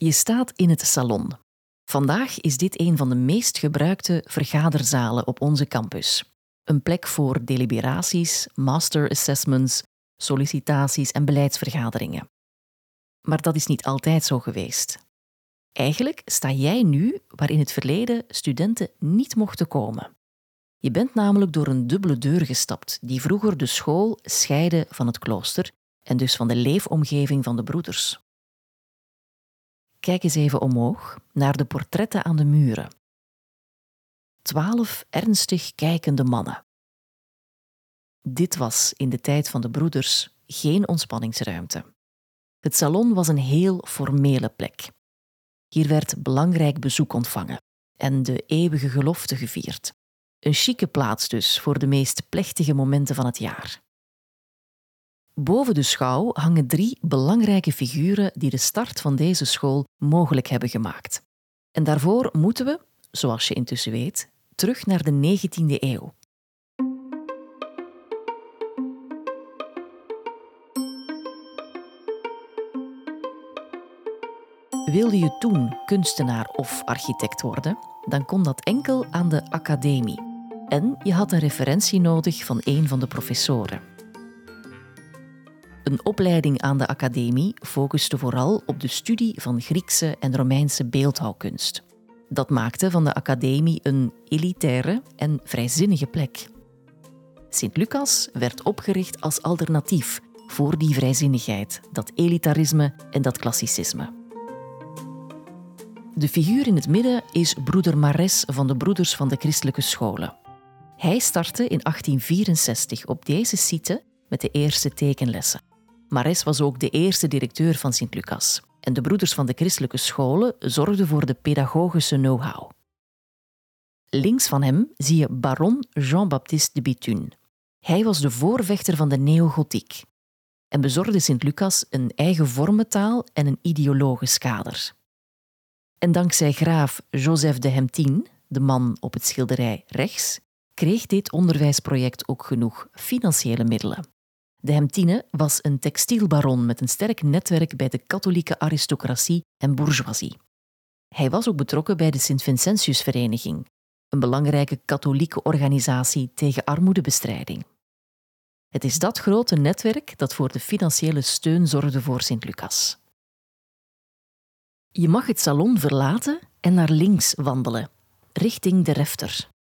Je staat in het salon. Vandaag is dit een van de meest gebruikte vergaderzalen op onze campus. Een plek voor deliberaties, master assessments, sollicitaties en beleidsvergaderingen. Maar dat is niet altijd zo geweest. Eigenlijk sta jij nu waar in het verleden studenten niet mochten komen. Je bent namelijk door een dubbele deur gestapt die vroeger de school scheidde van het klooster en dus van de leefomgeving van de broeders. Kijk eens even omhoog naar de portretten aan de muren. 12 ernstig kijkende mannen. Dit was in de tijd van de broeders geen ontspanningsruimte. Het salon was een heel formele plek. Hier werd belangrijk bezoek ontvangen en de eeuwige gelofte gevierd. Een chique plaats dus voor de meest plechtige momenten van het jaar. Boven de schouw hangen 3 belangrijke figuren die de start van deze school mogelijk hebben gemaakt. En daarvoor moeten we, zoals je intussen weet, terug naar de 19e eeuw. Wilde je toen kunstenaar of architect worden, dan kon dat enkel aan de academie. En je had een referentie nodig van een van de professoren. Een opleiding aan de academie focuste vooral op de studie van Griekse en Romeinse beeldhouwkunst. Dat maakte van de academie een elitaire en vrijzinnige plek. Sint-Lucas werd opgericht als alternatief voor die vrijzinnigheid, dat elitarisme en dat klassicisme. De figuur in het midden is broeder Mares van de Broeders van de Christelijke Scholen. Hij startte in 1864 op deze site met de eerste tekenlessen. Mares was ook de eerste directeur van Sint-Lucas en de Broeders van de Christelijke Scholen zorgden voor de pedagogische know-how. Links van hem zie je baron Jean-Baptiste de Bethune. Hij was de voorvechter van de neogotiek en bezorgde Sint-Lucas een eigen vormentaal en een ideologisch kader. En dankzij graaf Joseph de Hemtine, de man op het schilderij rechts, kreeg dit onderwijsproject ook genoeg financiële middelen. De Hemtine was een textielbaron met een sterk netwerk bij de katholieke aristocratie en bourgeoisie. Hij was ook betrokken bij de Sint-Vincentiusvereniging, een belangrijke katholieke organisatie tegen armoedebestrijding. Het is dat grote netwerk dat voor de financiële steun zorgde voor Sint-Lucas. Je mag het salon verlaten en naar links wandelen, richting de refter.